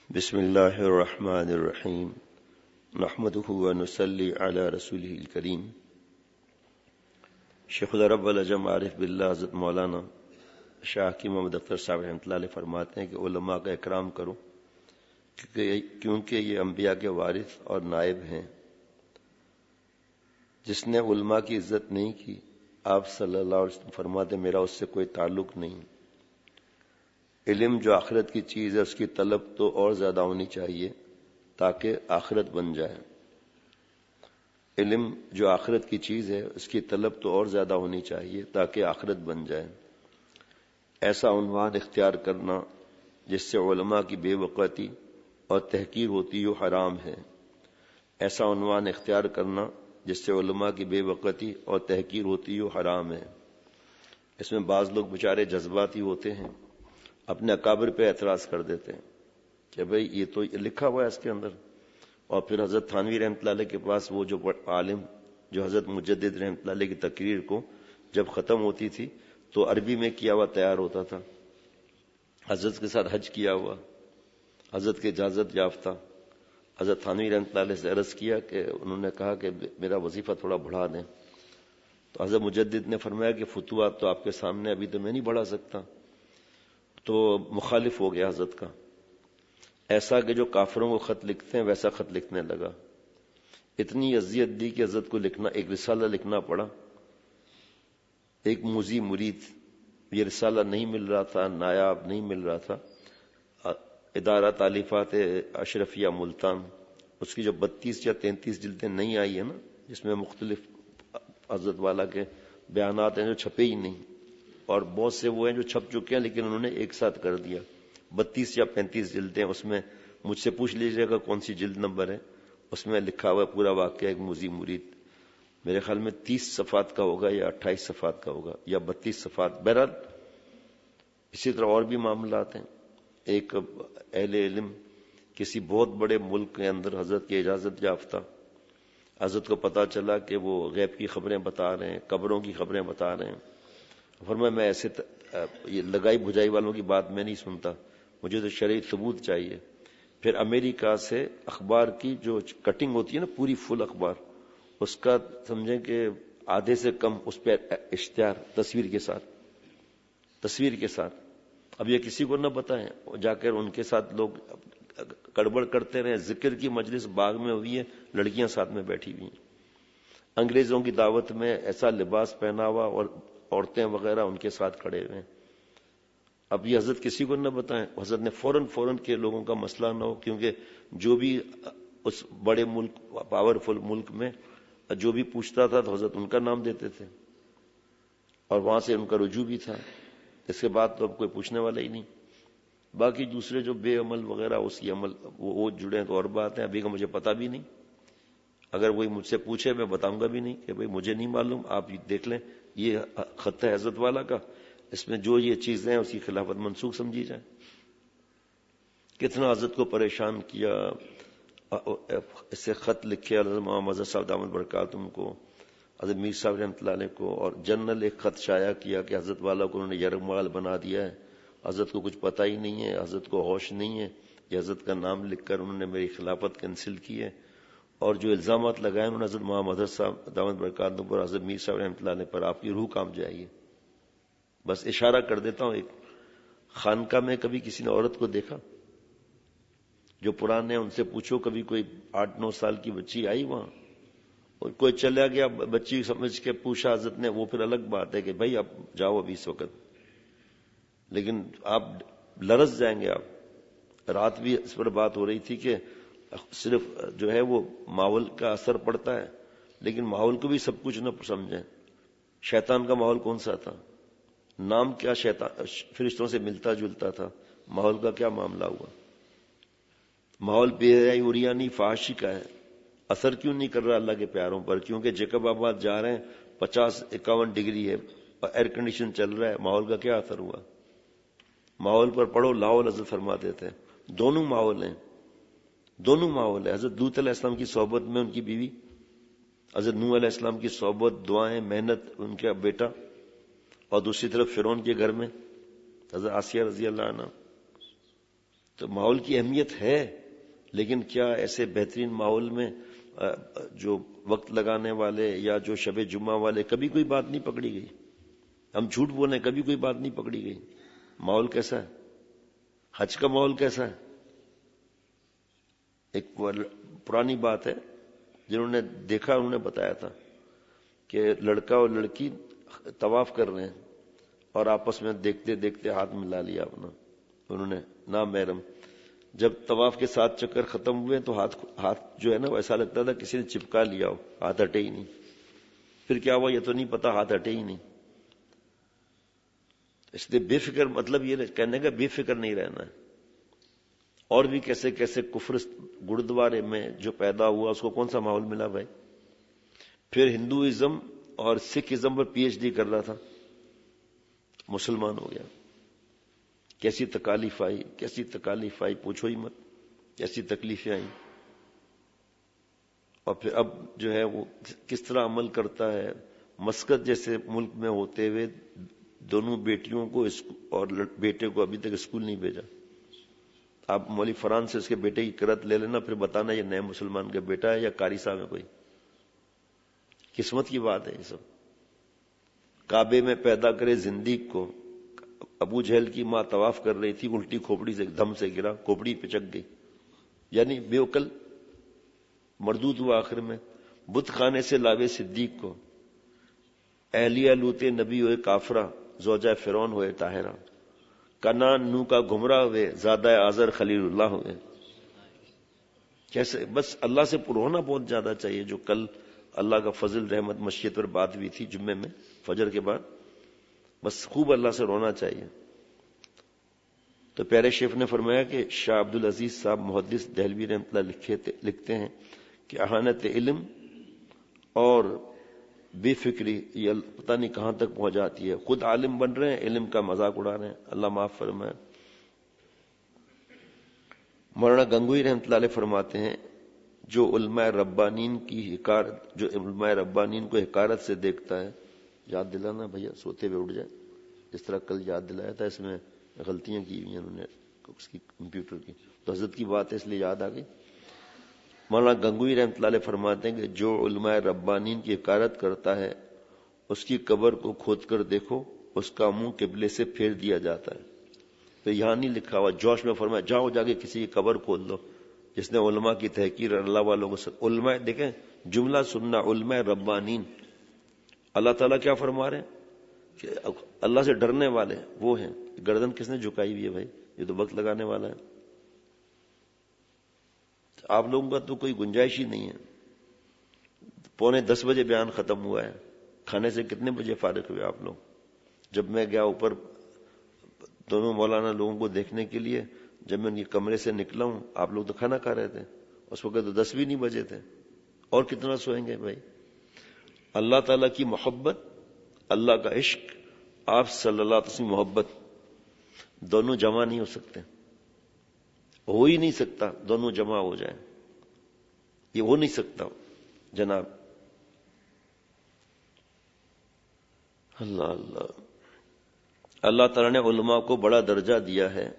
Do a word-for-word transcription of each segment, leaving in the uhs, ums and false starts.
بسم اللہ الرحمن الرحیم نحمده ونصلی علی رسوله الکریم۔ شیخ رب العجم عارف باللہ حضرت مولانا شاہ کی محمد اختر صاحب رحمۃ اللہ علیہ فرماتے ہیں کہ علماء کا اکرام کرو کیونکہ یہ انبیاء کے وارث اور نائب ہیں۔ جس نے علماء کی عزت نہیں کی، آپ صلی اللہ علیہ وسلم فرماتے میرا اس سے کوئی تعلق نہیں۔ علم جو آخرت کی چیز ہے اس کی طلب تو اور زیادہ ہونی چاہیے تاکہ آخرت بن جائے۔ علم جو آخرت کی چیز ہے اس کی طلب تو اور زیادہ ہونی چاہیے تاکہ آخرت بن جائے۔ ایسا عنوان اختیار کرنا جس سے علماء کی بے وقتی اور تحقیر ہوتی ہو حرام ہے۔ ایسا عنوان اختیار کرنا جس سے علماء کی بے وقتی اور تحقیر ہوتی ہو حرام ہے۔ اس میں بعض لوگ بیچارے جذباتی ہوتے ہیں، اپنے اکابر پہ اعتراض کر دیتے ہیں کہ بھئی یہ تو لکھا ہوا ہے اس کے اندر، اور پھر حضرت تھانوی رحمۃ اللہ علیہ کے پاس وہ جو عالم جو حضرت مجدد رحمۃ اللہ علیہ کی تقریر کو جب ختم ہوتی تھی تو عربی میں کیا ہوا تیار ہوتا تھا، حضرت کے ساتھ حج کیا ہوا، حضرت کی اجازت یافتہ۔ حضرت تھانوی رحمۃ اللہ علیہ سے عرض کیا کہ انہوں نے کہا کہ میرا وظیفہ تھوڑا بڑھا دیں، تو حضرت مجدد نے فرمایا کہ فتویٰ تو آپ کے سامنے ابھی تو میں نہیں بڑھا سکتا، تو مخالف ہو گیا حضرت کا۔ ایسا کہ جو کافروں کو خط لکھتے ہیں ویسا خط لکھنے لگا۔ اتنی اذیت دی کہ حضرت کو لکھنا ایک رسالہ لکھنا پڑا، ایک موذی مرید۔ یہ رسالہ نہیں مل رہا تھا، نایاب نہیں مل رہا تھا۔ ادارہ تالیفات اشرفیہ ملتان، اس کی جو بتیس یا تینتیس جلدیں نہیں آئی ہیں نا، جس میں مختلف حضرت والا کے بیانات ہیں جو چھپے ہی نہیں، اور بہت سے وہ ہیں جو چھپ چکے ہیں لیکن انہوں نے ایک ساتھ کر دیا۔ بتیس یا پینتیس جلدیں، اس میں مجھ سے پوچھ لیجیے گا کون سی جلد نمبر ہے، اس میں لکھا ہوا ہے پورا واقعہ ایک موذی مرید۔ میرے خیال میں تیس صفحات کا ہوگا یا اٹھائیس صفحات کا ہوگا یا بتیس صفحات۔ بہرحال اسی طرح اور بھی معاملات ہیں۔ ایک اہل علم کسی بہت بڑے ملک کے اندر حضرت کی اجازت یافتہ، حضرت کو پتا چلا کہ وہ غیب کی خبریں بتا رہے ہیں، قبروں کی خبریں بتا رہے ہیں۔ فرمایا میں ایسے یہ لگائی بجائی والوں کی بات میں نہیں سنتا، مجھے تو شرعی ثبوت چاہیے۔ پھر امریکہ سے اخبار کی جو کٹنگ ہوتی ہے نا، پوری فل اخبار، اس کا سمجھیں کہ آدھے سے کم اس پہ اشتہار تصویر کے ساتھ تصویر کے ساتھ اب یہ کسی کو نہ بتائیں، جا کر ان کے ساتھ لوگ گڑبڑ کرتے رہے۔ ذکر کی مجلس باغ میں ہوئی ہے، لڑکیاں ساتھ میں بیٹھی ہوئی ہیں۔ انگریزوں کی دعوت میں ایسا لباس پہنا ہوا اور عورتیں وغیرہ ان کے ساتھ کھڑے ہوئے ہیں۔ اب یہ حضرت کسی کو نہ بتائیں، حضرت نے فوراً فوراً کے لوگوں کا مسئلہ نہ ہو، کیونکہ جو بھی اس بڑے ملک پاورفل ملک میں جو بھی پوچھتا تھا تو حضرت ان کا نام دیتے تھے، اور وہاں سے ان کا رجوع بھی تھا۔ اس کے بعد تو اب کوئی پوچھنے والا ہی نہیں۔ باقی دوسرے جو بے عمل وغیرہ اس کی عمل وہ جڑے ہیں تو اور بات ہے، ابھی کا مجھے پتہ بھی نہیں۔ اگر وہی مجھ سے پوچھے میں بتاؤں گا بھی نہیں کہ بھئی مجھے نہیں معلوم، آپ دیکھ لیں یہ خط ہے حضرت والا کا، اس میں جو یہ چیزیں ہیں اس کی خلافت منسوخ سمجھی جائے۔ کتنا حضرت کو پریشان کیا، اس سے خط لکھے حضرت محمد صاحب دامت برکاتہم کو، حضرت میر صاحب رحمۃ اللہ علیہ کو، اور جنرل ایک خط شائع کیا کہ حضرت والا کو انہوں نے یرغمال بنا دیا ہے، حضرت کو کچھ پتہ ہی نہیں ہے، حضرت کو ہوش نہیں ہے، یہ حضرت کا نام لکھ کر انہوں نے میری خلافت کینسل کی ہے، اور جو الزامات لگائے انہوں نے حضرت محمد صاحب دامت برکاتہم پر، حضرت میر صاحب رحمۃ اللہ علیہ پر، آپ کی روح کام جائے گی۔ بس اشارہ کر دیتا ہوں، ایک خانقاہ میں کبھی کسی نے عورت کو دیکھا؟ جو پرانے ان سے پوچھو، کبھی کوئی آٹھ نو سال کی بچی آئی وہاں، اور کوئی چلا گیا بچی سمجھ کے پوچھا حضرت نے، وہ پھر الگ بات ہے کہ بھائی اب جاؤ ابھی اس وقت، لیکن آپ لرز جائیں گے۔ آپ رات بھی اس پر بات ہو رہی تھی کہ صرف جو ہے وہ ماحول کا اثر پڑتا ہے، لیکن ماحول کو بھی سب کچھ نہ سمجھیں۔ شیطان کا ماحول کون سا تھا؟ نام کیا شیطان فرشتوں سے ملتا جلتا تھا، ماحول کا کیا معاملہ ہوا؟ ماحول بے حیائی عریانی فحاشی کا ہے، اثر کیوں نہیں کر رہا اللہ کے پیاروں پر؟ کیونکہ جیکب آباد جا رہے ہیں، پچاس اکاون ڈگری ہے، ایئر کنڈیشن چل رہا ہے، ماحول کا کیا اثر ہوا؟ ماحول پر پڑھو لاہور حضرت فرماتے تھے، دونوں ماحول ہیں، دونوں ماحول ہے۔ حضرت لوط علیہ السلام کی صحبت میں ان کی بیوی، حضرت نوح علیہ السلام کی صحبت، دعائیں، محنت ان کا بیٹا، اور دوسری طرف فرعون کے گھر میں حضرت آسیہ رضی اللہ عنہ۔ تو ماحول کی اہمیت ہے، لیکن کیا ایسے بہترین ماحول میں جو وقت لگانے والے یا جو شب جمعہ والے کبھی کوئی بات نہیں پکڑی گئی؟ ہم جھوٹ بولیں کبھی کوئی بات نہیں پکڑی گئی؟ ماحول کیسا ہے؟ حج کا ماحول کیسا ہے؟ ایک پرانی بات ہے، جنہوں نے دیکھا انہوں نے بتایا تھا کہ لڑکا اور لڑکی طواف کر رہے ہیں اور آپس میں دیکھتے دیکھتے ہاتھ ملا لیا اپنا، انہوں نے نامحرم. جب طواف کے سات چکر ختم ہوئے تو ہاتھ ہاتھ جو ہے نا ایسا لگتا تھا کسی نے چپکا لیا ہو، ہاتھ ہٹے ہی نہیں. پھر کیا ہوا یہ تو نہیں پتا، ہاتھ ہٹے ہی نہیں. اس لیے بے فکر مطلب یہ کہنے کا بے فکر نہیں رہنا ہے. اور بھی کیسے کیسے کفر گردوارے میں جو پیدا ہوا اس کو کون سا ماحول ملا بھائی؟ پھر ہندوازم اور سکھ ازم پر پی ایچ ڈی کر رہا تھا، مسلمان ہو گیا. کیسی تکالیف آئی، کیسی تکالیف آئی پوچھو ہی مت، کیسی تکلیفیں آئیں. اور پھر اب جو ہے وہ کس طرح عمل کرتا ہے. مسقط جیسے ملک میں ہوتے ہوئے دونوں بیٹیوں کو اور بیٹے کو ابھی تک اسکول نہیں بھیجا. آپ مولوی فرحان سے اس کے بیٹے کی قرت لے لینا، پھر بتانا یہ نئے مسلمان کا بیٹا ہے یا قاری صاحب ہے کوئی. قسمت کی بات ہے یہ سب. کعبے میں پیدا کرے زندگی کو. ابو جہل کی ماں طواف کر رہی تھی، الٹی کھوپڑی سے دم سے گرا، کھوپڑی پچک گئی، یعنی بے عقل مردود ہوا. آخر میں بت خانے سے لاوے صدیق کو. اہلیہ لوتے نبی ہوئے کافرہ، زوجہ فرعون ہوئے طاہرہ. کنان نو کا گمراہ ہوئے، زادہ آزر خلیل اللہ ہوئے. کیسے بس اللہ سے پر ہونا بہت زیادہ چاہیے. جو کل اللہ کا فضل رحمت مشیت پر بات ہوئی تھی جمعے میں فجر کے بعد، بس خوب اللہ سے رونا چاہیے. تو پیارے شیخ نے فرمایا کہ شاہ عبد العزیز صاحب محدث دہلوی رحمۃ اللہ لکھتے ہیں کہ اہانت علم اور بے فکری یہ پتہ نہیں کہاں تک پہنچ جاتی ہے. خود عالم بن رہے ہیں، علم کا مذاق اڑا رہے ہیں. اللہ معاف فرمائے. مولانا گنگوئی رحمۃ اللہ علیہ فرماتے ہیں جو علماء ربانین کی حکارت جو علماء ربانین کو حکارت سے دیکھتا ہے، یاد دلانا بھیا سوتے ہوئے اٹھ جائے، جس طرح کل یاد دلایا تھا اس میں غلطیاں کی ہوئی ہیں انہوں نے اس کی کمپیوٹر کی، تو حضرت کی بات ہے اس لیے یاد آ گئی. مولانا گنگوئی رحمۃ اللہ علیہ فرماتے ہیں کہ جو علماء ربانین کی حکارت کرتا ہے اس کی قبر کو کھود کر دیکھو، اس کا منہ قبلے سے پھیر دیا جاتا ہے. تو یہاں نہیں لکھا ہوا، جوش میں فرمایا جاؤ جا کے کسی کی قبر کھود دو جس نے علماء کی تحقیر اللہ والوں کو سب. علماء دیکھیں جملہ سننا، علماء ربانین. اللہ تعالیٰ کیا فرما رہے ہیں کہ اللہ سے ڈرنے والے وہ ہیں. گردن کس نے جھکائی ہوئی ہے بھائی؟ یہ تو وقت لگانے والا ہے. آپ لوگوں کا تو کوئی گنجائش ہی نہیں ہے. پونے دس بجے بیان ختم ہوا ہے، کھانے سے کتنے بجے فارغ ہوئے آپ لوگ؟ جب میں گیا اوپر دونوں مولانا لوگوں کو دیکھنے کے لیے، جب میں ان کے کمرے سے نکلا ہوں آپ لوگ تو کھانا کھا رہے تھے. اس وقت تو دس بھی نہیں بجے تھے. اور کتنا سوئیں گے بھائی؟ اللہ تعالیٰ کی محبت، اللہ کا عشق، آپ صلی اللہ علیہ وسلم محبت، دونوں جمع نہیں ہو سکتے. ہو ہی نہیں سکتا دونوں جمع ہو جائیں، یہ ہو نہیں سکتا جناب. اللہ اللہ. اللہ تعالیٰ نے علماء کو بڑا درجہ دیا ہے.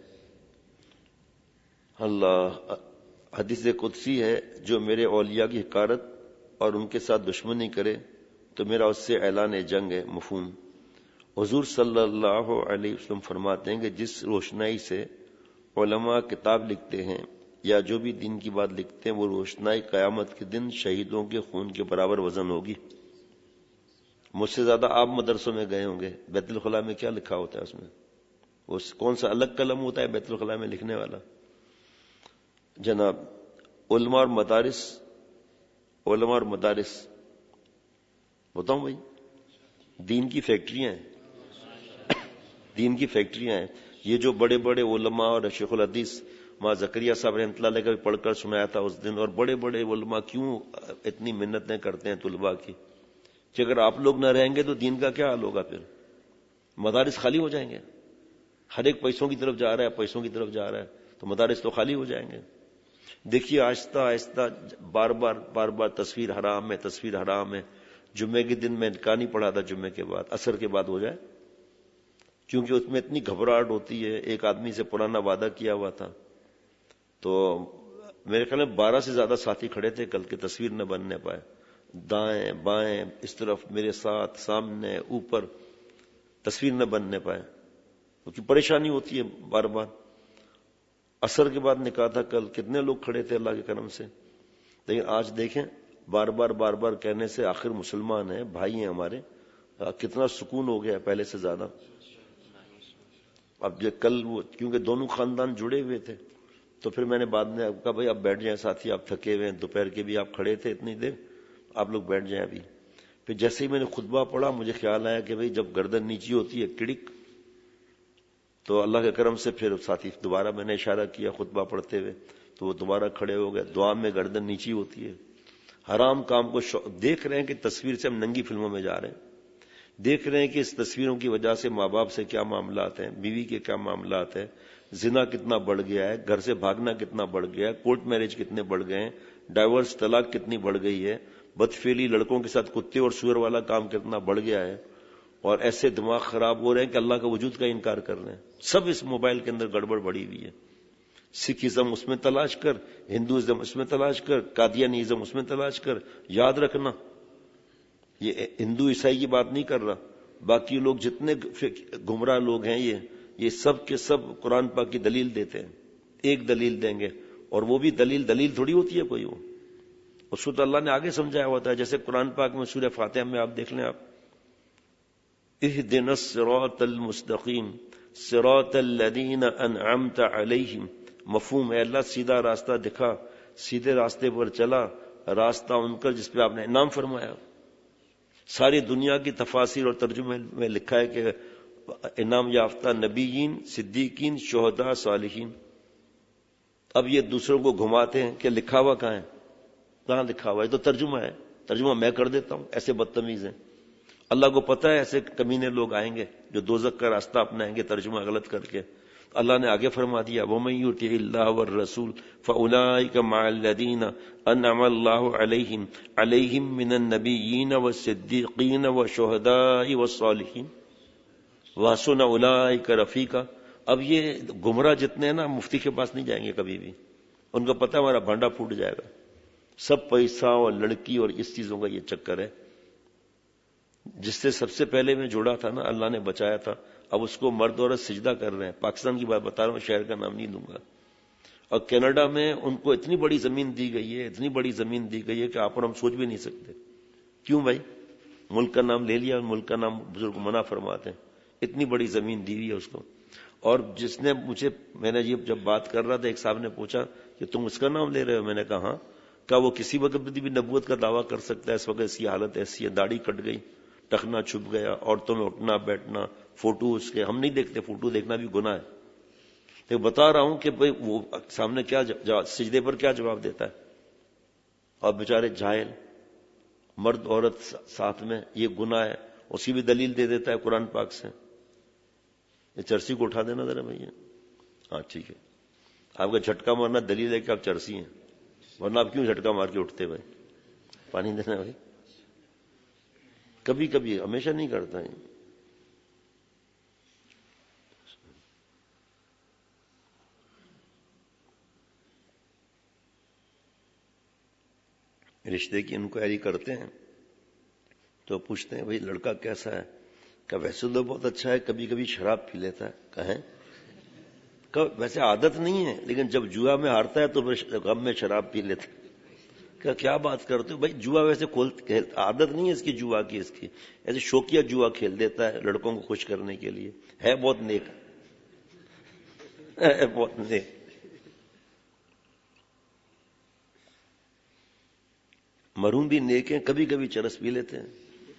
اللہ حدیث قدسی ہے جو میرے اولیاء کی حکارت اور ان کے ساتھ دشمنی کرے تو میرا اس سے اعلان جنگ ہے. مفہوم. حضور صلی اللہ علیہ وسلم فرماتے ہیں کہ جس روشنائی سے علماء کتاب لکھتے ہیں یا جو بھی دین کی بات لکھتے ہیں وہ روشنائی قیامت کے دن شہیدوں کے خون کے برابر وزن ہوگی. مجھ سے زیادہ آپ مدرسوں میں گئے ہوں گے. بیت الخلاء میں کیا لکھا ہوتا ہے؟ اس میں وہ کون سا الگ قلم ہوتا ہے بیت الخلاء میں لکھنے والا؟ جناب علماء اور مدارس، علماء اور مدارس بتاؤں بھائی، دین کی فیکٹریاں ہیں. دین کی فیکٹریاں ہیں. یہ جو بڑے بڑے علماء اور شیخ الحدیث ماں زکریا صاحب رحمۃ اللہ علیہ کا بھی پڑھ کر سنایا تھا اس دن. اور بڑے بڑے علماء کیوں اتنی محنتیں کرتے ہیں طلباء کی کہ اگر آپ لوگ نہ رہیں گے تو دین کا کیا حال ہوگا؟ پھر مدارس خالی ہو جائیں گے. ہر ایک پیسوں کی طرف جا رہا ہے، پیسوں کی طرف جا رہا ہے، تو مدارس تو خالی ہو جائیں گے. دیکھیے آہستہ آہستہ بار بار بار بار تصویر حرام ہے، تصویر حرام ہے. جمعے کے دن میں نکاح نہیں پڑھا تھا، جمعے کے بعد عصر کے بعد ہو جائے، کیونکہ اس میں اتنی گھبراہٹ ہوتی ہے. ایک آدمی سے پرانا وعدہ کیا ہوا تھا تو میرے خیال میں بارہ سے زیادہ ساتھی کھڑے تھے کل کے، تصویر نہ بننے پائے، دائیں بائیں اس طرف میرے ساتھ سامنے اوپر تصویر نہ بننے پائے، کیونکہ پریشانی ہوتی ہے بار بار۔ عصر کے بعد نکاح تھا کل، کتنے لوگ کھڑے تھے اللہ کے کرم سے، لیکن آج دیکھیں بار بار بار بار کہنے سے آخر مسلمان ہیں، بھائی ہیں ہمارے، کتنا سکون ہو گیا پہلے سے زیادہ۔ اب یہ کل وہ کیونکہ دونوں خاندان جڑے ہوئے تھے تو پھر میں نے بعد میں کہا بھائی آپ بیٹھ جائیں ساتھی، آپ تھکے ہوئے ہیں، دوپہر کے بھی آپ کھڑے تھے اتنی دیر، آپ لوگ بیٹھ جائیں ابھی۔ پھر جیسے ہی میں نے خطبہ پڑھا مجھے خیال آیا کہ بھائی جب گردن نیچی ہوتی ہے کڑک، تو اللہ کے کرم سے پھر ساتھی دوبارہ میں نے اشارہ کیا خطبہ پڑھتے ہوئے تو وہ دوبارہ کھڑے ہو گئے۔ دعا میں گردن نیچی ہوتی ہے، حرام کام کو شو... دیکھ رہے ہیں کہ تصویر سے ہم ننگی فلموں میں جا رہے ہیں، دیکھ رہے ہیں کہ اس تصویروں کی وجہ سے ماں باپ سے کیا معاملات ہیں، بیوی کے کیا معاملات ہیں، زنا کتنا بڑھ گیا ہے، گھر سے بھاگنا کتنا بڑھ گیا ہے، کورٹ میرج کتنے بڑھ گئے ہیں، ڈائیورس طلاق کتنی بڑھ گئی ہے، بدفعلی لڑکوں کے ساتھ کتے اور سور والا کام کتنا بڑھ گیا ہے، اور ایسے دماغ خراب ہو رہے ہیں کہ اللہ کا وجود کا انکار کر رہے ہیں۔ سب اس موبائل کے اندر گڑبڑ بڑی ہوئی ہے۔ سکھ ازم اس میں تلاش کر، ہندوازم اس میں تلاش کر، قادیانیزم اس میں تلاش کر۔ یاد رکھنا یہ ہندو عیسائی کی بات نہیں کر رہا، باقی لوگ جتنے گمراہ لوگ ہیں یہ یہ سب کے سب قرآن پاک کی دلیل دیتے ہیں، ایک دلیل دیں گے اور وہ بھی دلیل دلیل تھوڑی ہوتی ہے کوئی، وہ اس کو تو اللہ نے آگے سمجھایا ہوتا ہے۔ جیسے قرآن پاک میں سورہ فاتحہ میں آپ دیکھ لیں، آپ اہدنا الصراط المستقیم صراط الذین انعمت علیہم، مفہوم ہے اللہ سیدھا راستہ دکھا، سیدھے راستے پر چلا، راستہ ان کا جس پہ آپ نے انعام فرمایا۔ ساری دنیا کی تفاسیر اور ترجمے میں لکھا ہے کہ انعام یافتہ نبیین، صدیقین، شہداء، صالحین۔ اب یہ دوسروں کو گھماتے ہیں کہ لکھا ہوا کہاں ہے، کہاں لکھا ہوا ہے، تو ترجمہ ہے، ترجمہ میں کر دیتا ہوں، ایسے بدتمیز ہیں۔ اللہ کو پتہ ہے ایسے کمینے لوگ آئیں گے جو دوزخ کا راستہ اپنائیں گے ترجمہ غلط کر کے۔ اللہ نے آگے فرما دیا وَمَن يُطِعِ اللَّهَ وَالرَّسُولَ فَأُولَٰئِكَ مَعَ الَّذِينَ أَنْعَمَ اللَّهُ عَلَيْهِمْ عَلَيْهِمْ مِنَ النَّبِيِّينَ وَالصِّدِّيقِينَ وَالشُّهَدَاءِ وَالصَّالِحِينَ وَحَسُنَ أُولَٰئِكَ رَفِيقًا۔ اب یہ گمراہ جتنے ہیں نا مفتی کے پاس نہیں جائیں گے کبھی بھی، ان کو پتہ ہے ہمارا بھانڈا پھوٹ جائے گا، سب پیسہ اور لڑکی اور اس چیزوں کا یہ چکر ہے۔ جس سے سب سے پہلے میں جوڑا تھا نا اللہ نے بچایا تھا، اب اس کو مرد عورت سجدہ کر رہے ہیں۔ پاکستان کی بات بتا رہا ہوں، شہر کا نام نہیں دوں گا۔ اور کینیڈا میں ان کو اتنی بڑی زمین دی گئی ہے، اتنی بڑی زمین دی گئی ہے کہ آپ اور ہم سوچ بھی نہیں سکتے۔ کیوں بھائی؟ ملک کا نام لے لیا، ملک کا نام بزرگ منع فرماتے ہیں، اتنی بڑی زمین دی ہوئی ہے اس کو۔ اور جس نے مجھے، میں نے یہ جب بات کر رہا تھا ایک صاحب نے پوچھا کہ تم اس کا نام لے رہے ہو، میں نے کہا ہاں۔ کہا وہ کسی وقت بھی نبوت کا دعویٰ کر سکتا ہے، اس وقت اس کی حالت ایسی ہے، داڑھی کٹ گئی، ٹخنا چھپ گیا، عورتوں میں اٹھنا بیٹھنا، فوٹو اس کے ہم نہیں دیکھتے، فوٹو دیکھنا بھی گناہ ہے۔ تو بتا رہا ہوں کہ بھئی وہ سامنے کیا جواب، سجدے پر کیا جواب دیتا ہے، اور بیچارے جاہل مرد عورت ساتھ میں، یہ گناہ ہے، اسی بھی دلیل دے دیتا ہے قرآن پاک سے۔ یہ چرسی کو اٹھا دینا ذرا بھائی، ہاں ٹھیک ہے، آپ کا جھٹکا مارنا دلیل ہے کہ آپ چرسی ہیں، ورنہ آپ کیوں جھٹکا مار کے اٹھتے بھائی؟ پانی دینا بھائی، کبھی کبھی، ہمیشہ نہیں کرتا ہے۔ رشتے کی انکوائری کرتے ہیں تو پوچھتے ہیں بھائی لڑکا کیسا ہے، کہ ویسے تو بہت اچھا ہے، کبھی کبھی شراب پی لیتا ہے۔ کہیں کہ ویسے عادت نہیں ہے، لیکن جب جوا میں ہارتا ہے تو غم میں شراب پی لیتا ہے۔ کہ کیا بات کرتے ہو بھائی، جوا ویسے کھول عادت نہیں ہے اس کی، جوا کی اس کی ایسے شوقیہ جوا کھیل دیتا ہے لڑکوں کو خوش کرنے کے لیے، ہے بہت نیک، ہے بہت نیک۔ مرحوم بھی نیک ہیں، کبھی کبھی چرس پی لیتے ہیں۔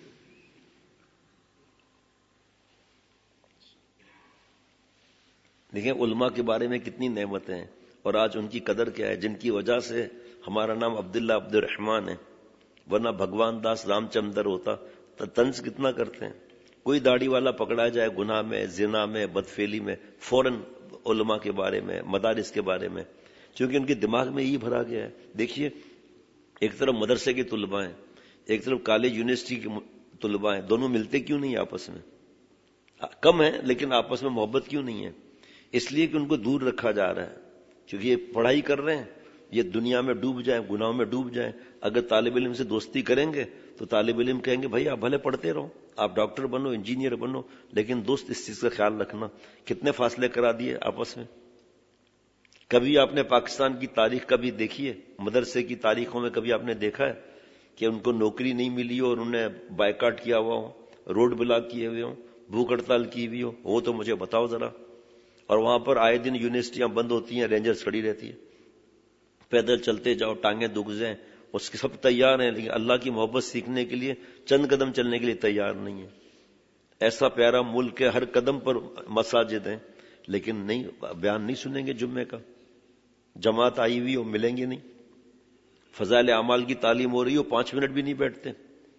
دیکھیں علماء کے بارے میں کتنی نعمتیں ہیں، اور آج ان کی قدر کیا ہے، جن کی وجہ سے ہمارا نام عبداللہ عبد الرحمن ہے، ورنہ بھگوان داس رام چندر ہوتا تو طنز کتنا کرتے ہیں۔ کوئی داڑھی والا پکڑا جائے گناہ میں، زنا میں، بدفعلی میں، فوراً علماء کے بارے میں، مدارس کے بارے میں، کیونکہ ان کے دماغ میں یہی بھرا گیا ہے۔ دیکھیے ایک طرف مدرسے کے طلباء ہیں، ایک طرف کالج یونیورسٹی کے طلباء ہیں، دونوں ملتے کیوں نہیں آپس میں؟ کم ہیں لیکن آپس میں محبت کیوں نہیں ہے؟ اس لیے کہ ان کو دور رکھا جا رہا ہے کیونکہ یہ پڑھائی کر رہے ہیں، یہ دنیا میں ڈوب جائیں، گناہوں میں ڈوب جائیں. اگر طالب علم سے دوستی کریں گے تو طالب علم کہیں گے بھائی آپ بھلے پڑھتے رہو، آپ ڈاکٹر بنو، انجینئر بنو، لیکن دوست اس چیز کا خیال رکھنا. کتنے فاصلے کرا دیے آپس میں. کبھی آپ نے پاکستان کی تاریخ کبھی دیکھی ہے؟ مدرسے کی تاریخوں میں کبھی آپ نے دیکھا ہے کہ ان کو نوکری نہیں ملی ہو اور انہوں نے بائیکاٹ کیا ہوا ہو، روڈ بلاک کیے ہوئے ہوں، بھوک ہڑتال کی ہوئی ہو؟ وہ تو مجھے بتاؤ ذرا. اور وہاں پر آئے دن یونیورسٹیاں بند ہوتی ہیں، رینجرز کھڑی رہتی ہے. پیدل چلتے جاؤ، ٹانگیں دکھ جائیں، اس کے سب تیار ہیں، لیکن اللہ کی محبت سیکھنے کے لیے چند قدم چلنے کے لیے تیار نہیں ہے. ایسا پیارا ملک ہے، ہر قدم پر مساجد ہیں، لیکن نہیں، بیان نہیں سنیں گے جمعے کا. جماعت آئی ہوئی ہو، ملیں گے نہیں. فضائل اعمال کی تعلیم ہو رہی ہو، پانچ منٹ بھی نہیں بیٹھتے.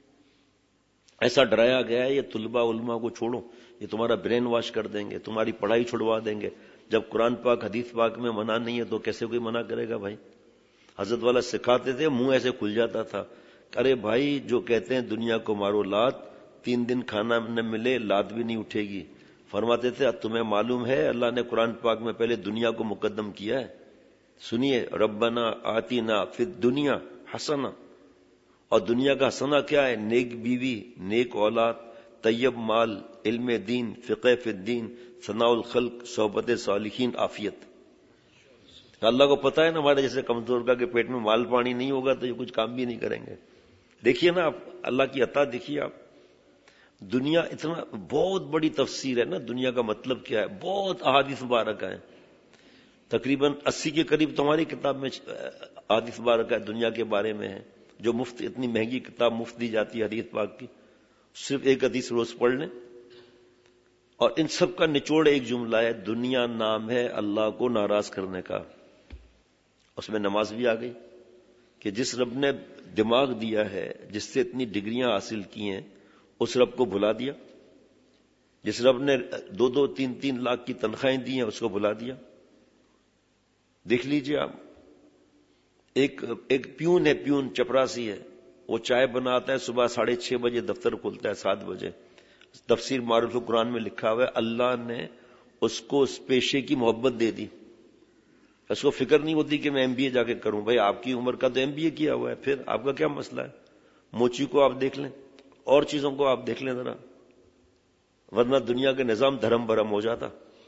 ایسا ڈرایا گیا ہے یہ طلباء علماء کو چھوڑو، یہ تمہارا برین واش کر دیں گے، تمہاری پڑھائی چھڑوا دیں گے. جب قرآن پاک حدیث پاک میں منع نہیں ہے تو کیسے کوئی منع کرے گا بھائی؟ حضرت والا سکھاتے تھے، منہ ایسے کھل جاتا تھا. ارے بھائی جو کہتے ہیں دنیا کو مارو لات، تین دن کھانا نہ ملے لات بھی نہیں اٹھے گی. فرماتے تھے تمہیں معلوم ہے اللہ نے قرآن پاک میں پہلے دنیا کو مقدم کیا ہے. سنیے، ربنا آتینا فی الدنیا حسنہ، اور دنیا کا حسنہ کیا ہے؟ نیک بیوی، نیک اولاد، طیب مال، علم دین، فقہ فی الدین، ثناء الخلق، صحبت صالحین، عافیت. اللہ کو پتا ہے نا ہمارے جیسے کمزور کا کہ پیٹ میں مال پانی نہیں ہوگا تو یہ کچھ کام بھی نہیں کریں گے. دیکھیے نا آپ اللہ کی عطا دیکھیے. آپ دنیا اتنا بہت بڑی تفسیر ہے نا، دنیا کا مطلب کیا ہے، بہت احادیث مبارکہ ہیں. تقریباً اسی کے قریب تمہاری کتاب میں احادیث مبارکہ دنیا کے بارے میں ہے. جو مفت، اتنی مہنگی کتاب مفت دی جاتی ہے حدیث پاک کی، صرف ایک حدیث روز پڑھ لیں. اور ان سب کا نچوڑ ایک جملہ ہے، دنیا نام ہے اللہ کو ناراض کرنے کا. اس میں نماز بھی آ گئی کہ جس رب نے دماغ دیا ہے، جس سے اتنی ڈگریاں حاصل کی ہیں، اس رب کو بھلا دیا. جس رب نے دو دو تین تین لاکھ کی تنخواہیں دی ہیں، اس کو بھلا دیا. دیکھ لیجئے آپ، ایک ایک پیون ہے، پیون چپراسی ہے، وہ چائے بناتا ہے، صبح ساڑھے چھ بجے دفتر کھلتا ہے، سات بجے. تفسیر معروف قرآن میں لکھا ہوا ہے اللہ نے اس کو اس پیشے کی محبت دے دی. اس کو فکر نہیں ہوتی کہ میں ایم بی اے جا کے کروں. بھائی آپ کی عمر کا تو ایم بی اے کیا ہوا ہے، پھر آپ کا کیا مسئلہ ہے؟ موچی کو آپ دیکھ لیں، اور چیزوں کو آپ دیکھ لیں ذرا، ورنہ دنیا کا نظام دھرم برم ہو جاتا.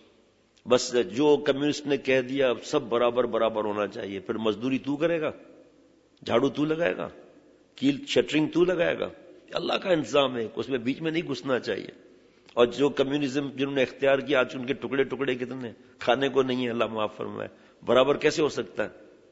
بس جو کمیونسٹ نے کہہ دیا سب برابر برابر ہونا چاہیے، پھر مزدوری تو کرے گا، جھاڑو تو لگائے گا، کیل شٹرنگ تو لگائے گا. اللہ کا انتظام ہے، اس میں بیچ میں نہیں گھسنا چاہیے. اور جو کمیونزم جنہوں نے اختیار کیا، آج ان کے ٹکڑے ٹکڑے کتنے، کھانے کو نہیں ہے، اللہ معاف فرمائے. برابر کیسے ہو سکتا ہے؟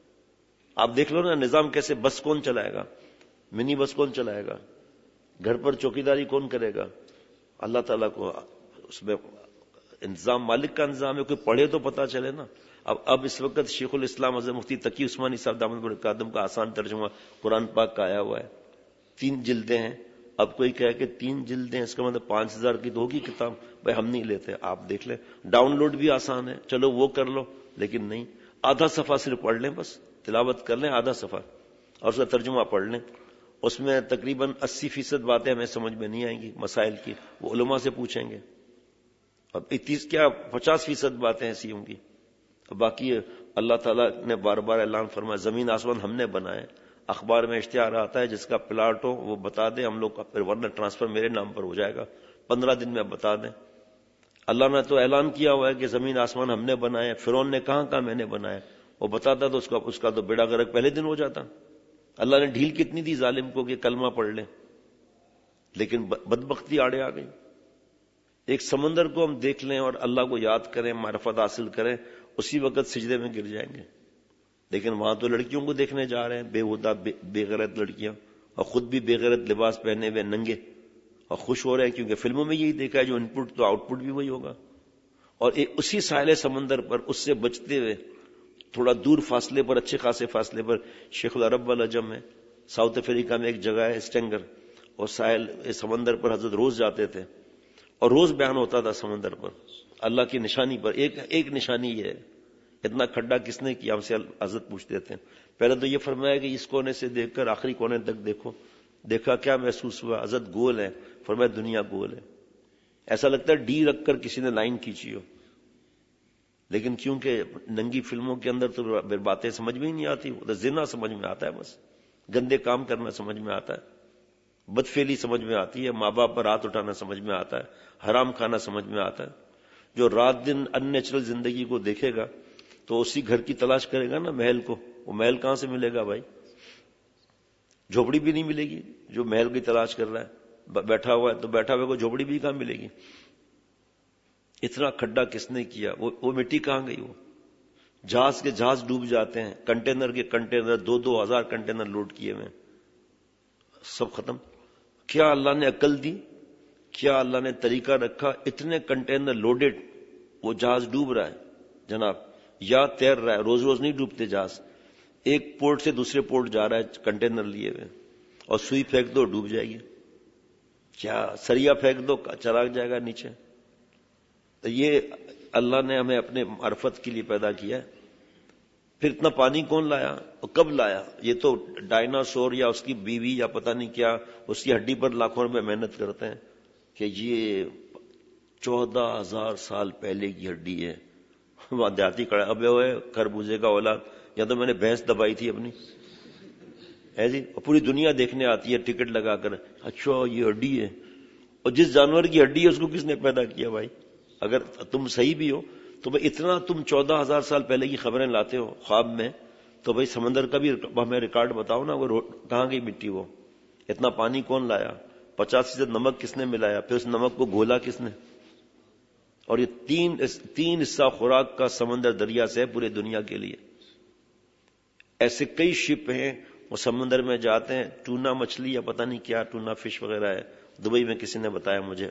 آپ دیکھ لو نا نظام کیسے. بس کون چلائے گا؟ منی بس کون چلائے گا؟ گھر پر چوکیداری کون کرے گا؟ اللہ تعالیٰ کو اس میں انتظام، مالک کا انتظام ہے. کوئی پڑھے تو پتا چلے نا. اب اب اس وقت شیخ الاسلام حضرت مفتی تقی عثمانی صاحب دامت برکاتہم کا آسان ترجمہ قرآن پاک کا آیا ہوا ہے. تین جلدیں ہیں. اب کوئی کہے کہ تین جلدیں اس کا مطلب پانچ ہزار کی تو ہوگی کتاب. بھائی ہم نہیں لیتے، آپ دیکھ لیں. ڈاؤن لوڈ بھی آسان ہے، چلو وہ کر لو، لیکن نہیں. آدھا صفحہ صرف پڑھ لیں، بس تلاوت کر لیں آدھا صفحہ اور اس کا ترجمہ پڑھ لیں. اس میں تقریباً اسی فیصد باتیں ہمیں سمجھ میں نہیں آئیں گی مسائل کی، وہ علماء سے پوچھیں گے. اب تیس کیا پچاس فیصد باتیں ایسی ہوں گی. باقی اللہ تعالیٰ نے بار بار اعلان فرمایا زمین آسمان ہم نے بنائے. اخبار میں اشتہار آتا ہے جس کا پلاٹ ہو وہ بتا دے ہم لوگ کا، پھر ورنہ ٹرانسفر میرے نام پر ہو جائے گا، پندرہ دن میں بتا دیں. اللہ نے تو اعلان کیا ہوا ہے کہ زمین آسمان ہم نے بنائے. فرعون نے کہاں کہاں میں نے بنایا، وہ بتاتا تو اس کا اس کا تو بیڑا غرق پہلے دن ہو جاتا. اللہ نے ڈھیل کتنی دی ظالم کو کہ کلمہ پڑھ لیں، لیکن بدبختی آڑے آ گئی. ایک سمندر کو ہم دیکھ لیں اور اللہ کو یاد کریں، معرفت حاصل کریں، اسی وقت سجدے میں گر جائیں گے. لیکن وہاں تو لڑکیوں کو دیکھنے جا رہے ہیں، بے ہودہ بے غیرت لڑکیاں، اور خود بھی بے غیرت لباس پہنے ہوئے ننگے، اور خوش ہو رہے ہیں کیونکہ فلموں میں یہی دیکھا ہے جو ان پٹ تو آؤٹ پٹ بھی وہی ہوگا. اور اسی ساحل سمندر پر اس سے بچتے ہوئے تھوڑا دور فاصلے پر، اچھے خاصے فاصلے پر شیخ العرب والعجم ہے، ساؤتھ افریقہ میں ایک جگہ ہے اسٹینگر، اور ساحل سمندر پر حضرت روز جاتے تھے اور روز بیان ہوتا تھا سمندر پر اللہ کی نشانی پر. ایک ایک نشانی یہ ہے، اتنا کھڈا کس نے کیا؟ ہم سے حضرت پوچھتے تھے. پہلے تو یہ فرمایا کہ اس کونے سے دیکھ کر آخری کونے تک دیکھو. دیکھا کیا محسوس ہوا؟ حضرت گول ہے. فرمایا دنیا گول ہے، ایسا لگتا ہے ڈی رکھ کر کسی نے لائن کھینچی ہو. لیکن کیونکہ ننگی فلموں کے اندر تو باتیں سمجھ میں ہی نہیں آتی، وہ تو زنا سمجھ میں آتا ہے، بس گندے کام کرنا سمجھ میں آتا ہے، بدفعلی سمجھ میں آتی ہے، ماں باپ پر ہاتھ اٹھانا سمجھ میں آتا ہے، حرام کھانا سمجھ میں آتا ہے۔ جو رات دن ان نیچرل زندگی کو دیکھے گا تو اسی گھر کی تلاش کرے گا نا، محل کو، وہ محل کہاں سے ملے گا بھائی؟ جھوپڑی بھی نہیں ملے گی۔ جو محل کی تلاش کر رہا ہے بیٹھا ہوا ہے تو بیٹھا ہوا کو جھوپڑی بھی کہاں ملے گی؟ اتنا کھڈا کس نے کیا؟ وہ, وہ مٹی کہاں گئی؟ وہ جہاز کے جہاز ڈوب جاتے ہیں، کنٹینر کے کنٹینر، دو دو ہزار کنٹینر لوڈ کیے ہوئے، سب ختم۔ کیا اللہ نے عقل دی؟ کیا اللہ نے طریقہ رکھا؟ اتنے کنٹینر لوڈڈ، وہ جہاز ڈوب رہا ہے جناب، یا تیر رہا ہے، روز روز نہیں ڈوبتے جہاز، ایک پورٹ سے دوسرے پورٹ جا رہا ہے کنٹینر لیے ہوئے، اور سوئی پھینک دو ڈوب جائے گی، کیا سریا پھینک دو چراغ جائے گا نیچے۔ تو یہ اللہ نے ہمیں اپنے معرفت کے لیے پیدا کیا ہے۔ پھر اتنا پانی کون لایا اور کب لایا؟ یہ تو ڈائناسور یا اس کی بیوی یا پتہ نہیں کیا اس کی ہڈی پر لاکھوں روپے محنت کرتے ہیں کہ یہ چودہ ہزار سال پہلے کی ہڈی ہے۔ وہاں دیہاتی کڑا ابے ہوئے خربوزے کا اولاد، یا تو میں نے بھینس دبائی تھی اپنی ہے جی، اور پوری دنیا دیکھنے آتی ہے ٹکٹ لگا کر، اچھا یہ ہڈی ہے، اور جس جانور کی ہڈی ہے اس کو کس نے پیدا کیا بھائی؟ اگر تم صحیح بھی ہو تو بھائی اتنا تم چودہ ہزار سال پہلے کی خبریں لاتے ہو خواب میں، تو بھائی سمندر کا بھی ہمیں ریکارڈ بتاؤ نا، وہ کہاں گئی مٹی؟ وہ اتنا پانی کون لایا؟ پچاس فیصد نمک کس نے ملایا؟ پھر اس نمک کو گھولا کس نے؟ اور یہ تین تین حصہ خوراک کا سمندر دریا سے ہے پورے دنیا کے لیے۔ ایسے کئی شپ ہیں وہ سمندر میں جاتے ہیں، ٹونا مچھلی یا پتہ نہیں کیا ٹونا فش وغیرہ ہے، دبئی میں کسی نے بتایا مجھے،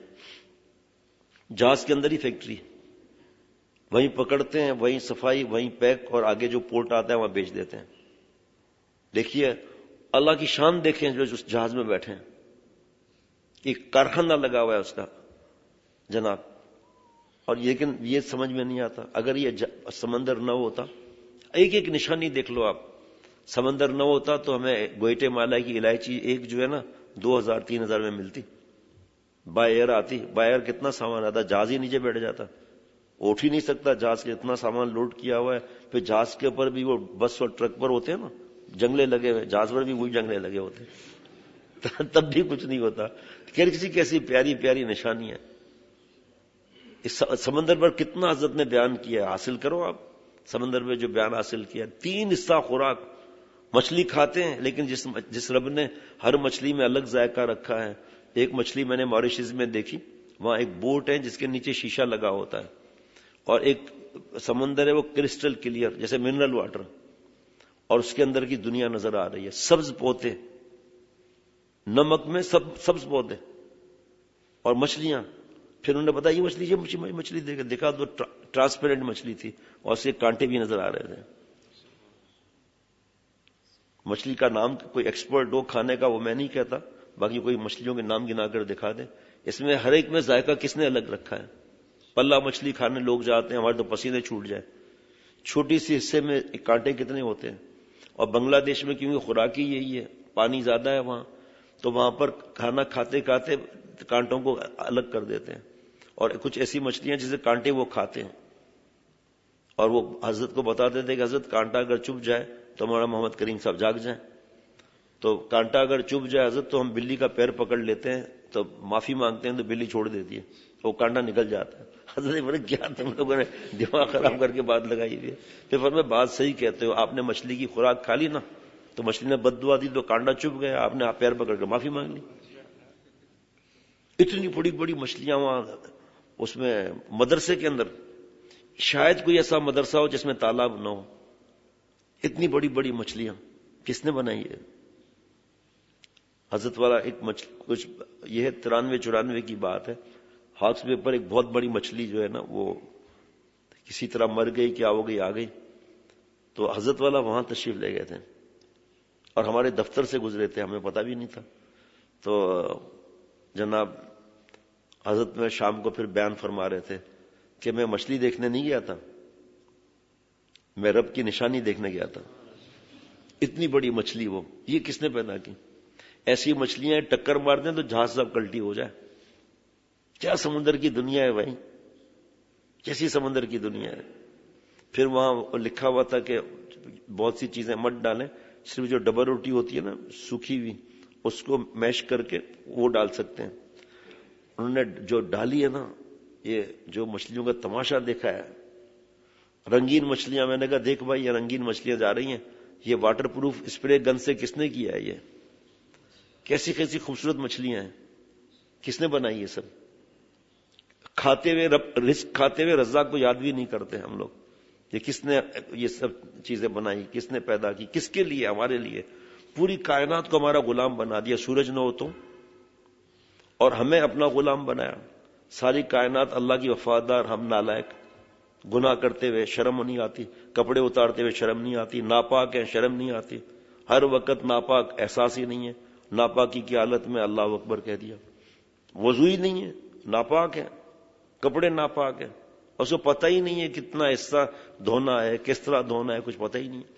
جہاز کے اندر ہی فیکٹری، وہیں پکڑتے ہیں، وہیں صفائی، وہیں پیک، اور آگے جو پورٹ آتا ہے وہاں بیچ دیتے ہیں۔ دیکھیے اللہ کی شان دیکھیں جو اس جہاز میں بیٹھے ہیں، ایک کارخانہ لگا ہوا ہے اس کا جناب، اور لیکن یہ سمجھ میں نہیں آتا اگر یہ سمندر نہ ہوتا، ایک ایک نشانی دیکھ لو آپ، سمندر نہ ہوتا تو ہمیں گوئٹے مالا کی الائچی ایک جو ہے نا دو ہزار تین ہزار میں ملتی، بائی ایئر آتی، بائی ایئر کتنا سامان آتا، جہاز ہی نیچے بیٹھ جاتا، اٹھ ہی نہیں سکتا جہاز کے، اتنا سامان لوڈ کیا ہوا ہے۔ پھر جہاز کے اوپر بھی وہ بس اور ٹرک پر ہوتے ہیں نا جنگلے لگے ہوئے، جہاز پر بھی وہی جنگلے لگے ہوتے ہیں، تب بھی کچھ نہیں ہوتا۔ کسی کیسی پیاری پیاری نشانی ہے اس سمندر پر، کتنا حضرت نے بیان کیا، حاصل کرو آپ سمندر میں جو بیان حاصل کیا۔ تین حصہ خوراک، مچھلی کھاتے ہیں لیکن جس جس رب نے ہر مچھلی میں الگ ذائقہ رکھا ہے۔ ایک مچھلی میں نے ماریشس میں دیکھی، وہاں ایک بوٹ ہے جس کے نیچے شیشہ لگا ہوتا ہے، اور ایک سمندر ہے وہ کرسٹل کلیئر جیسے منرل واٹر، اور اس کے اندر کی دنیا نظر آ رہی ہے، سبز پودے، نمک میں سب سبز پودے اور مچھلیاں۔ پھر انہوں نے بتایا یہ مچھلی یہ مچھلی دیکھا دیکھا تو ٹرانسپیرنٹ مچھلی تھی، اور اس کے کانٹے بھی نظر آ رہے تھے۔ مچھلی کا نام کوئی ایکسپرٹ ہو کھانے کا وہ میں نہیں کہتا، باقی کوئی مچھلیوں کے نام گنا کر دکھا دے، اس میں ہر ایک میں ذائقہ کس نے الگ رکھا ہے۔ پلہ مچھلی کھانے لوگ جاتے ہیں، ہمارے تو پسینے چھوٹ جائے، چھوٹی سی حصے میں کانٹے کتنے ہوتے ہیں۔ اور بنگلہ دیش میں کیونکہ خوراک ہی یہی ہے، پانی زیادہ ہے وہاں، تو وہاں پر کھانا کھاتے کھاتے کانٹوں کو الگ کر دیتے ہیں، اور کچھ ایسی مچھلیاں جسے کانٹے وہ کھاتے ہیں، اور وہ حضرت کو بتاتے تھے کہ حضرت کانٹا اگر چپ جائے تو ہمارا محمد کریم صاحب جاگ جائیں، تو کانٹا اگر چپ جائے حضرت تو ہم بلی کا پیر پکڑ لیتے ہیں، تو معافی مانگتے ہیں تو بلی چھوڑ دیتی ہے، وہ کانٹا نکل جاتا ہے۔ حضرت بڑے کیا تم لوگوں نے دماغ خراب کر کے بات لگائی ہوئی ہے۔ پھر فرمایا بات صحیح کہتے ہو، آپ نے مچھلی کی خوراک کھا لی نا تو مچھلی نے بد دعا دی تو کانٹا چپ گیا، آپ نے پیر پکڑ کے معافی مانگ لی۔ اتنی بڑی بڑی مچھلیاں وہاں اس میں مدرسے کے اندر، شاید کوئی ایسا مدرسہ ہو جس میں تالاب نہ ہو، اتنی بڑی بڑی مچھلیاں کس نے بنائی ہے؟ حضرت والا ایک مچھلی، کچھ یہ ہے ترانوے چورانوے کی بات ہے، ہاکس وے پر ایک بہت بڑی مچھلی جو ہے نا وہ کسی طرح مر گئی، کیا ہو گئی، آ گئی، تو حضرت والا وہاں تشریف لے گئے تھے اور ہمارے دفتر سے گزرے تھے، ہمیں پتہ بھی نہیں تھا۔ تو جناب حضرت میں شام کو پھر بیان فرما رہے تھے کہ میں مچھلی دیکھنے نہیں گیا تھا، میں رب کی نشانی دیکھنے گیا تھا۔ اتنی بڑی مچھلی وہ، یہ کس نے پیدا کی؟ ایسی مچھلیاں ٹکر مار دیں تو جہاز سب کلٹی ہو جائے۔ کیا سمندر کی دنیا ہے بھائی، کیسی سمندر کی دنیا ہے۔ پھر وہاں لکھا ہوا تھا کہ بہت سی چیزیں مت ڈالیں، صرف جو ڈبل روٹی ہوتی ہے نا سوکھی ہوئی، اس کو میش کر کے وہ ڈال سکتے ہیں. انہوں نے جو ڈالی ہے نا، یہ جو مچھلیوں کا تماشا دیکھا ہے، رنگین مچھلیاں. میں نے کہا دیکھ بھائی یہ رنگین مچھلیاں جا رہی ہیں، یہ واٹر پروف اسپرے گن سے کس نے کیا ہے؟ یہ کیسی کیسی خوبصورت مچھلیاں ہیں، کس نے بنائی یہ سب؟ کھاتے ہوئے رزق کھاتے ہوئے رزاق کو یاد بھی نہیں کرتے ہم لوگ. یہ کس نے یہ سب چیزیں بنائی، کس نے پیدا کی، کس کے لیے؟ ہمارے لیے. پوری کائنات کو ہمارا غلام بنا دیا. سورج نہ ہو تو، اور ہمیں اپنا غلام بنایا. ساری کائنات اللہ کی وفادار، ہم نالائق. گناہ کرتے ہوئے شرم نہیں آتی، کپڑے اتارتے ہوئے شرم نہیں آتی، ناپاک ہیں شرم نہیں آتی، ہر وقت ناپاک، احساس ہی نہیں ہے. ناپاکی کی حالت میں اللہ اکبر کہہ دیا. وضو ہی نہیں ہے، ناپاک ہے، کپڑے ناپاک ہیں، اس کو پتہ ہی نہیں ہے کتنا حصہ دھونا ہے، کس طرح دھونا ہے، کچھ پتہ ہی نہیں.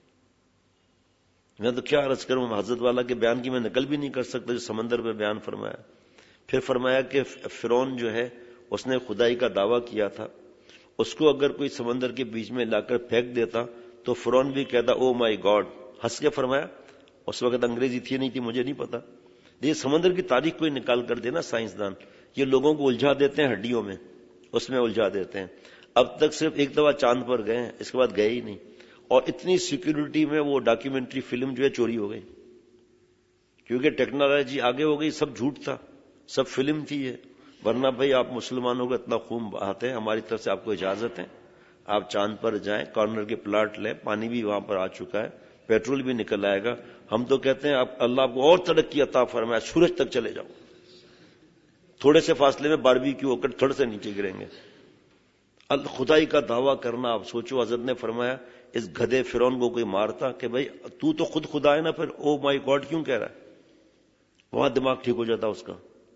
میں تو کیا عرض کروں، حضرت والا کے بیان کی میں نقل بھی نہیں کر سکتا جو سمندر پہ بیان فرمایا. پھر فرمایا کہ فرعون جو ہے اس نے خدائی کا دعویٰ کیا تھا، اس کو اگر کوئی سمندر کے بیچ میں لا کر پھینک دیتا تو فرعون بھی کہتا او مائی گاڈ. ہنس کے فرمایا، اس وقت انگریزی تھی نہیں تھی مجھے نہیں پتا. یہ سمندر کی تاریخ کوئی نکال کر دینا سائنسدان، یہ لوگوں کو الجھا دیتے ہیں ہڈیوں میں، اس میں الجھا دیتے ہیں. اب تک صرف ایک دفعہ چاند پر گئے ہیں، اس کے بعد گئے ہی نہیں. اور اتنی سیکیورٹی میں وہ ڈاکیومنٹری فلم جو ہے چوری ہو گئی، کیونکہ ٹیکنالوجی آگے ہو گئی. سب جھوٹ تھا، سب فلم تھی یہ. ورنہ بھائی آپ مسلمانوں کو اتنا خون بہاتے ہیں، ہماری طرف سے آپ کو اجازت ہے، آپ چاند پر جائیں، کارنر کے پلاٹ لیں، پانی بھی وہاں پر آ چکا ہے، پیٹرول بھی نکل آئے گا. ہم تو کہتے ہیں آپ اللہ آپ کو اور ترقی عطا فرمائے، سورج تک چلے جاؤ، تھوڑے سے فاصلے میں باربیکیو ہو کر تھوڑے سے نیچے گریں گے. خدائی کا دعویٰ کرنا. آپ سوچو، حضرت نے فرمایا اس گدھے فرعون کو کوئی مارتا کہ بھائی تو تو خود خدا ہے نا، پھر او مائی گاڈ کیوں کہہ رہا ہے؟ وہاں دماغ ٹھیک ہو جاتا اس کا.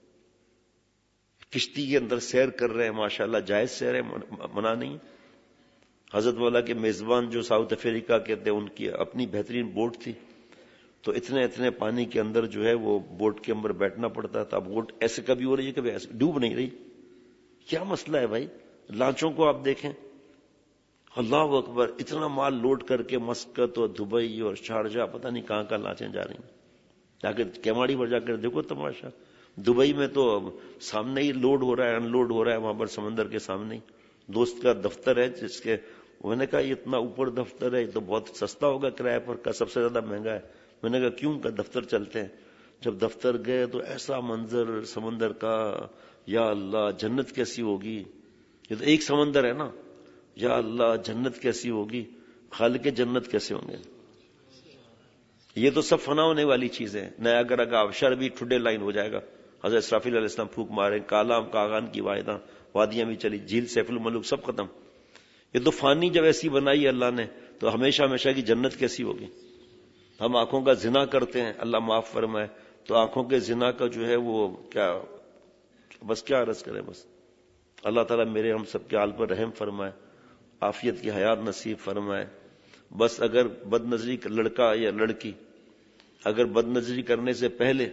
کشتی کے اندر سیر کر رہے ہیں، ماشاءاللہ جائز سیر ہے، منع نہیں. حضرت والا کے میزبان جو ساؤتھ افریقہ کے تھے، ان کی اپنی بہترین بوٹ تھی، تو اتنے اتنے پانی کے اندر جو ہے وہ بوٹ کے اندر بیٹھنا پڑتا تھا. بوٹ ایسے کبھی ہو رہی ہے، کبھی ایسے ڈوب نہیں رہی. کیا مسئلہ ہے بھائی؟ لانچوں کو آپ دیکھیں، اللہ اکبر، اتنا مال لوڈ کر کے مسقط اور دبئی اور شارجہ پتہ نہیں کہاں کہاں لانچیں جا رہی ہیں. جا کے کیواڑی پر جا کر دیکھو تماشا. دبئی میں تو سامنے ہی لوڈ ہو رہا ہے، ان لوڈ ہو رہا ہے وہاں پر سمندر کے سامنے. دوست کا دفتر ہے جس کے، میں نے کہا یہ اتنا اوپر دفتر ہے، یہ تو بہت سستا ہوگا کرایہ پر کا، سب سے زیادہ مہنگا ہے. میں نے کہا کیوں؟ کا دفتر چلتے ہیں. جب دفتر گئے تو ایسا منظر سمندر کا، یا اللہ جنت کیسی ہوگی. یہ تو ایک سمندر ہے نا، یا اللہ جنت کیسی ہوگی، خالق جنت کیسے ہوں گے. یہ تو سب فنا ہونے والی چیزیں ہیں. نیا گرہ کا آبشار بھی ٹھڈے لائن ہو جائے گا. حضرت اسرافیل علیہ السلام پھونک مارے، کالام کاغان کی واحدہ، وادیاں بھی چلی، جھیل سیف الملوک سب ختم. یہ تو فانی جب ایسی بنائی اللہ نے، تو ہمیشہ ہمیشہ کی جنت کیسی ہوگی. ہم آنکھوں کا زنا کرتے ہیں، اللہ معاف فرمائے، تو آنکھوں کے زنا کا جو ہے وہ کیا، بس کیا عرض کریں. بس اللہ تعالیٰ میرے ہم سب کے حال پر رحم فرمائے، عافیت کی حیات نصیب فرمائے. بس اگر بد نظری لڑکا یا لڑکی اگر بد نظری کرنے سے پہلے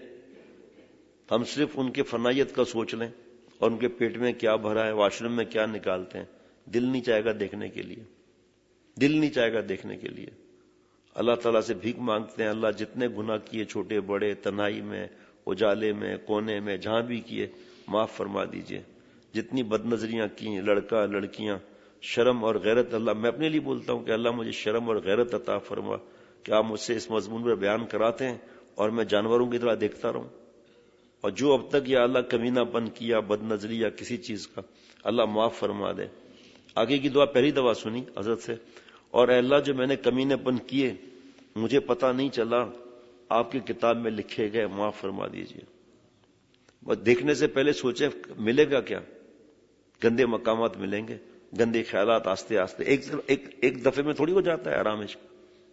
ہم صرف ان کے فنائیت کا سوچ لیں اور ان کے پیٹ میں کیا بھرا ہے، واش روم میں کیا نکالتے ہیں، دل نہیں چاہے گا دیکھنے کے لیے، دل نہیں چاہے گا دیکھنے کے لیے. اللہ تعالیٰ سے بھیک مانگتے ہیں، اللہ جتنے گناہ کیے چھوٹے بڑے، تنہائی میں، اجالے میں، کونے میں، جہاں بھی کیے معاف فرما دیجئے. جتنی بد نظریاں کی، لڑکا لڑکیاں، شرم اور غیرت، اللہ میں اپنے لیے بولتا ہوں کہ اللہ مجھے شرم اور غیرت عطا فرما کہ آپ مجھ سے اس مضمون پر بیان کراتے ہیں اور میں جانوروں کی طرح دیکھتا رہوں. اور جو اب تک یا اللہ کمینہ پن کیا، بد نظری یا کسی چیز کا، اللہ معاف فرما دے. آگے کی دعا پہلی دعا سنی حضرت سے، اور اے اللہ جو میں نے کمینے پن کیے مجھے پتہ نہیں چلا، آپ کی کتاب میں لکھے گئے، معاف فرما دیجئے. بس دیکھنے سے پہلے سوچے ملے گا کیا؟ گندے مقامات ملیں گے، گندے خیالات. آستے آستے ایک ایک ایک دفعے میں تھوڑی ہو جاتا ہے آرام عشق.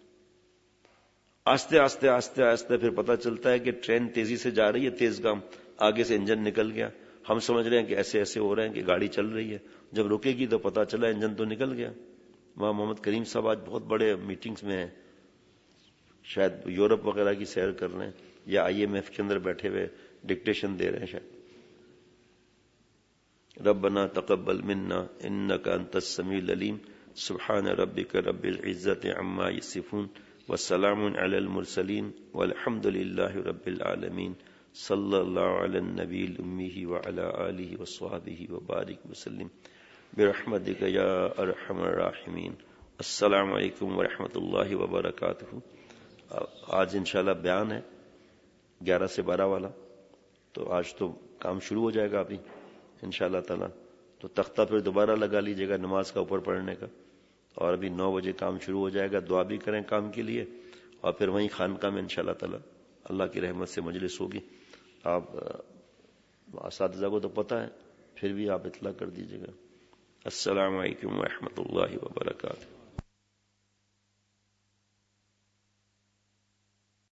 آستے آستے آستے آستے پھر پتہ چلتا ہے کہ ٹرین تیزی سے جا رہی ہے، تیز گام، آگے سے انجن نکل گیا. ہم سمجھ رہے ہیں کہ ایسے ایسے ہو رہے ہیں کہ گاڑی چل رہی ہے، جب رکے گی تو پتہ چلا انجن تو نکل گیا. وہاں محمد کریم صاحب آج بہت بڑے میٹنگز میں ہیں، شاید یورپ وغیرہ کی سیر کر رہے ہیں یا آئی ایم ایف کے اندر بیٹھے ہوئے ڈکٹیشن دے رہے ہیں شاید. ربنا تقبل منا انک انت السمیع العلیم. سبحان ربک رب العزت عما یصفون والسلام علی المرسلین والحمد للہ رب العالمین صلی اللہ علی النبی الامی وعلی آلہ وصحبہ وبارک وسلم برحمتک یا ارحم الراحمین۔ السلام علیکم ورحمۃ اللہ وبرکاتہ۔ آج انشاءاللہ بیان ہے گیارہ سے بارہ والا، تو آج تو کام شروع ہو جائے گا ابھی انشاءاللہ تعالی، تو تختہ پھر دوبارہ لگا لیجیے گا نماز کا اوپر پڑھنے کا، اور ابھی نو بجے کام شروع ہو جائے گا، دعا بھی کریں کام کے لیے، اور پھر وہیں خانقاہ میں انشاءاللہ تعالی اللہ کی رحمت سے مجلس ہوگی۔ آپ اساتذہ کو تو پتہ ہے، پھر بھی آپ اطلاع کر دیجیے گا۔ السلام علیکم ورحمۃ اللہ وبرکاتہ۔